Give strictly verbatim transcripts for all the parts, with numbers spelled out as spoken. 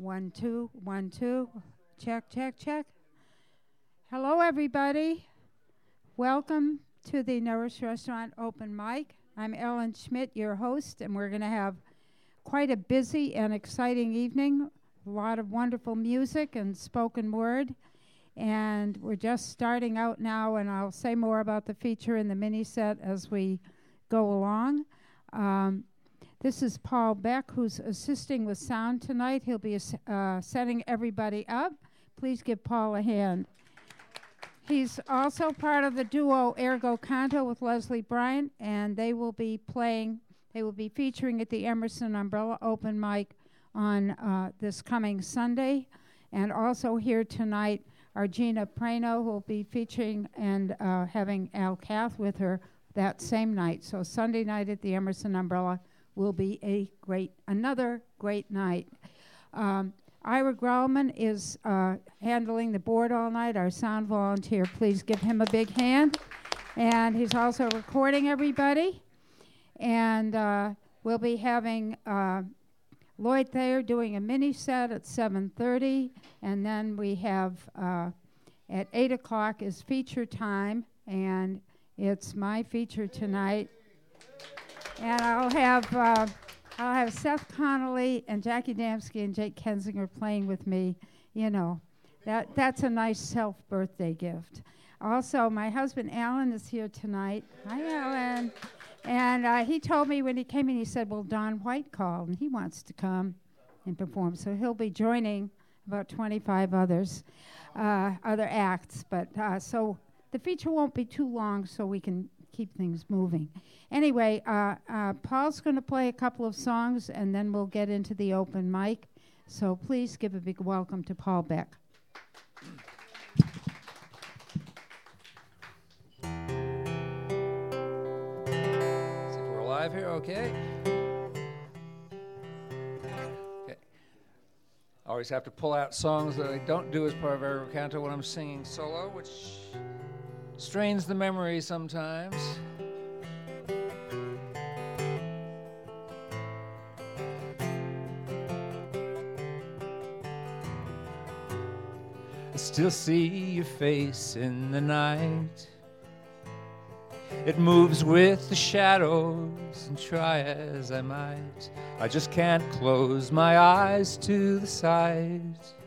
One, two, one, two. Check, check, check. Hello, everybody. Welcome to the Nourish Restaurant Open Mic. I'm Ellen Schmidt, your host, and we're going to have quite a busy and exciting evening. A lot of wonderful music and spoken word. And we're just starting out now, and I'll say more about the feature in the mini set as we go along. Um, This is Paul Beck, who's assisting with sound tonight. He'll be uh, setting everybody up. Please give Paul a hand. He's also part of the duo Ergo Canto with Leslie Bryant, and they will be playing, they will be featuring at the Emerson Umbrella Open Mic on uh, this coming Sunday. And also here tonight are Gina Prano, who will be featuring and uh, having Al Cath with her that same night. So Sunday night at the Emerson Umbrella will be a great, another great night. Um, Ira Grauman is uh, handling the board all night, our sound volunteer. Please give him a big hand. And he's also recording everybody. And uh, we'll be having uh, Lloyd Thayer doing a mini set at seven thirty. And then we have uh, at eight o'clock is feature time. And it's my feature tonight. And I'll have uh, I'll have Seth Connolly and Jackie Damsky and Jake Kensinger playing with me. You know, that that's a nice self-birthday gift. Also, my husband Alan is here tonight. Hi, Alan. And uh, he told me when he came in, he said, well, Don White called, and he wants to come and perform. So he'll be joining about twenty-five others, uh, other acts. But uh, so the feature won't be too long, so we can keep things moving. Anyway, uh, uh, Paul's going to play a couple of songs, and then we'll get into the open mic. So please give a big welcome to Paul Beck. See if we're alive here, okay? Okay. I always have to pull out songs that I don't do as part of Ergo Canto when I'm singing solo, which strains the memory sometimes. I still see your face in the night. It moves with the shadows, and try as I might, I just can't close my eyes to the sight.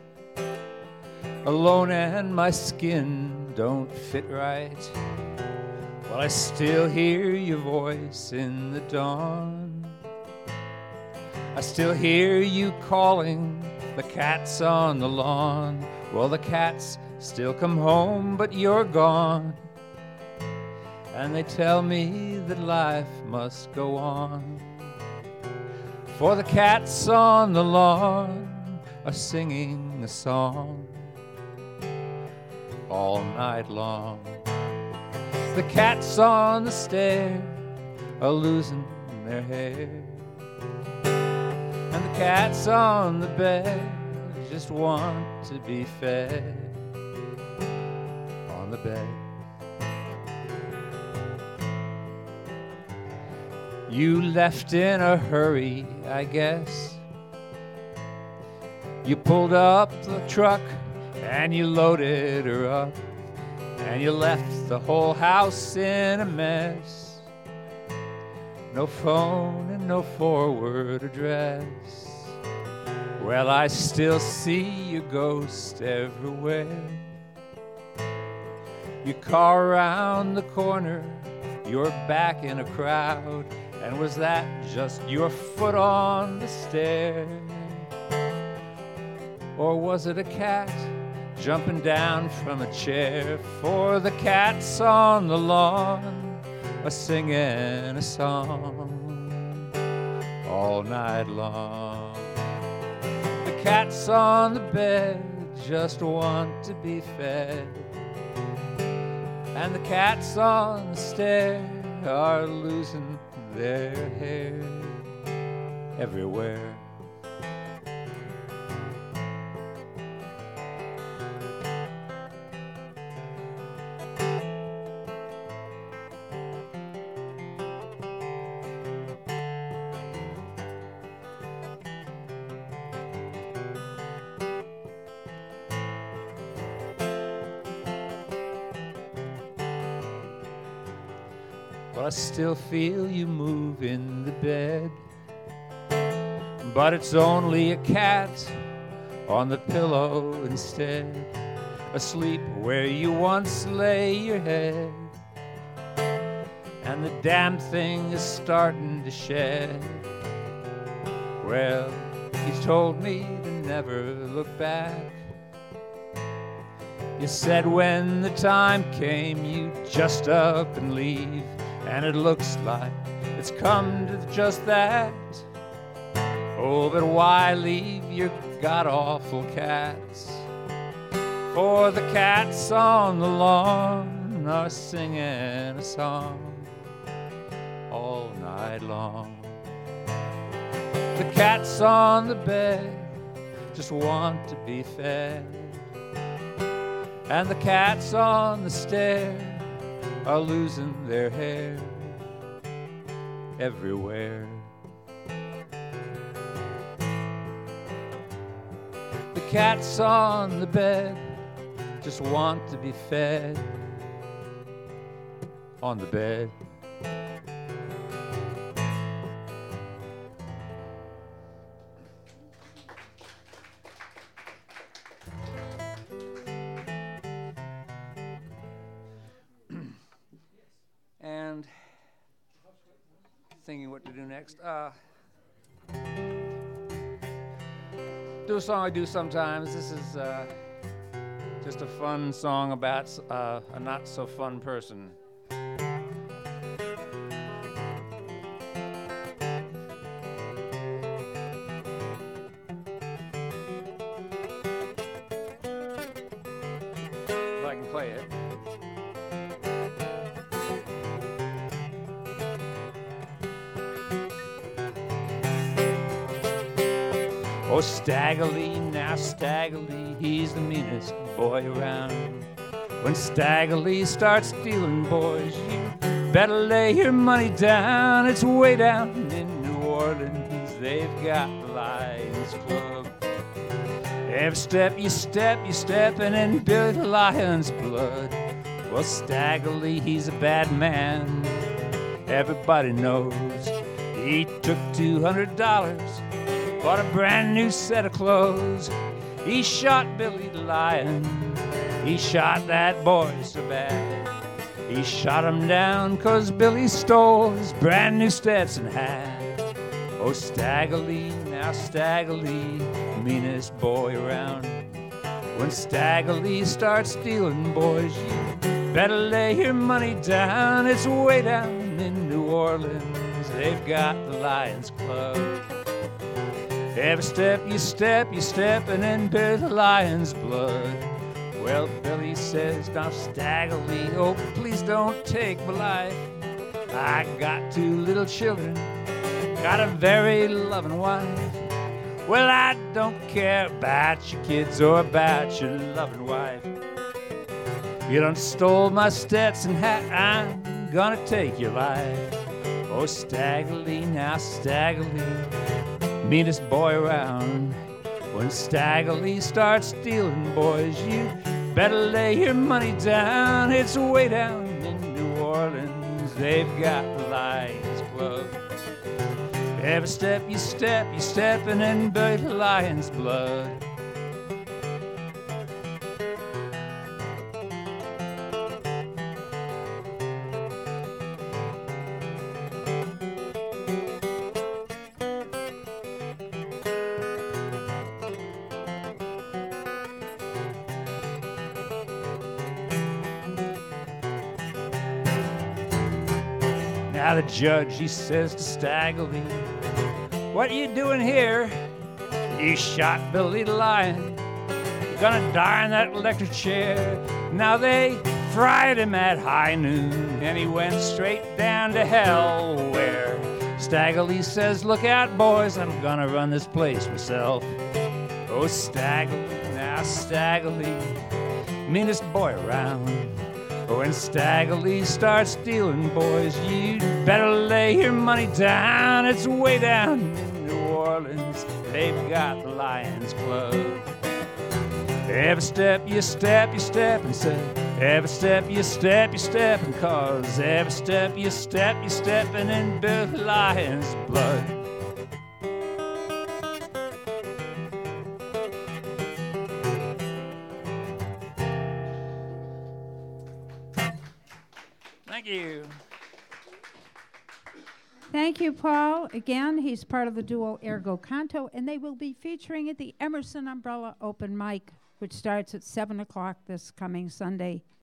Alone and my skin don't fit right, well, I still hear your voice in the dawn. I still hear you calling the cats on the lawn. Well, the cats still come home, but you're gone. And they tell me that life must go on. For the cats on the lawn are singing a song all night long. The cats on the stair are losing their hair, and the cats on the bed just want to be fed on the bed. You left in a hurry, I guess. You pulled up the truck and you loaded her up, and you left the whole house in a mess. No phone and no forward address. Well, I still see your ghost everywhere. Your car around the corner, you're back in a crowd, and was that just your foot on the stair? Or was it a cat jumping down from a chair? For the cats on the lawn are singing a song all night long. The cats on the bed just want to be fed, and the cats on the stair are losing their hair everywhere. Well, I still feel you move in the bed, but it's only a cat on the pillow instead, asleep where you once lay your head. And the damn thing is starting to shed. Well, you told me to never look back. You said when the time came you'd just up and leave, and it looks like it's come to just that. Oh, but why leave your god-awful cats? For the cats on the lawn are singing a song all night long. The cats on the bed just want to be fed, and the cats on the stair are losing their hair everywhere. The cats on the bed just want to be fed on the bed. And thinking what to do next. Uh, do a song I do sometimes. This is uh, just a fun song about uh, a not so fun person. If I can play it. Oh, Stagger Lee, now Stagger Lee, he's the meanest boy around. When Stagger Lee starts stealing, boys, you better lay your money down. It's way down in New Orleans, they've got the Lions Club. Every step you step, you're stepping in Billy the Lion's blood. Well, Stagger Lee, he's a bad man, everybody knows. He took two hundred dollars, bought a brand new set of clothes. He shot Billy the Lion. He shot that boy so bad. He shot him down 'cause Billy stole his brand new Stetson hat. Oh, Stagger Lee, now Stagger Lee, meanest boy around. When Stagger Lee starts stealing, boys, you better lay your money down. It's way down in New Orleans, they've got the Lions Club. Every step you step, you're stepping in Billy the Lion's blood. Well, Billy says, now Stagger Lee, oh, please don't take my life. I got two little children, got a very loving wife. Well, I don't care about your kids or about your loving wife. You done stole my Stetson hat, I'm gonna take your life. Oh, Stagger Lee, now Stagger Lee, meanest boy around. When Stagger Lee starts stealing, boys, you better lay your money down. It's way down in New Orleans, they've got the Lions Club. Every step you step, you're stepping in Billy the Lion's blood. Now the judge, he says to Stagger Lee, what are you doing here? You shot Billy the Lion. You're gonna die in that electric chair. Now they fried him at high noon, and he went straight down to hell, where Stagger Lee says, look out, boys, I'm gonna run this place myself. Oh, Stagger Lee, now Stagger Lee, meanest boy around. When Stagger Lee starts stealing, boys, you better lay your money down. It's way down in New Orleans, they've got the Lions Club. Every step you step, you step and say, Every step you step, you're stepping, 'cause every step you step, you're stepping in Bill Lyons' blood. Thank you. Thank you, Paul. Again, he's part of the duo Ergo Canto, and they will be featuring at the Emerson Umbrella Open Mic, which starts at seven o'clock this coming Sunday.